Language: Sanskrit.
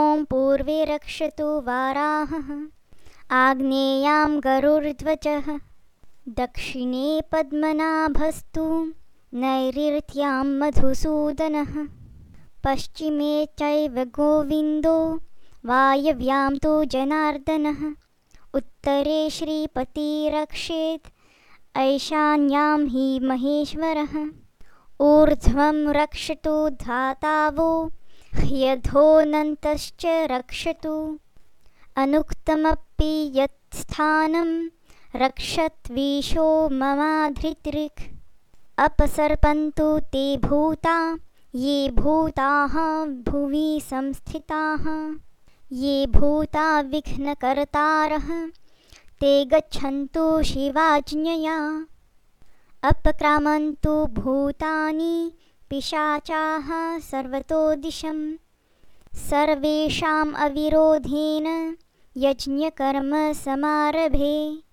ॐ पूर्वे रक्षतु वाराहः आग्नेयां गरुर्ध्वजः दक्षिणे पद्मनाभस्तु नैऋत्यां मधुसूदनः पश्चिमे चैव गोविन्दो वायव्यां तु जनार्दनः उत्तरे श्रीपतिरक्षेत् ऐशान्यां हि महेश्वरः ऊर्ध्वं रक्षतु धातावो ह्यधोऽनन्तश्च रक्षतु अनुक्तमपि यत्स्थानं रक्षत्वीशो ममाधृतिरिक् अपसर्पन्तु ते भूता ये भूताः भुवि संस्थिताः ये भूता विघ्नकर्तारः ते गच्छन्तु शिवाज्ञया अपक्रामन्तु भूतानि पिशाचाः सर्वतो दिशं सर्वेषाम् अविरोधेन यज्ञकर्म समारभे।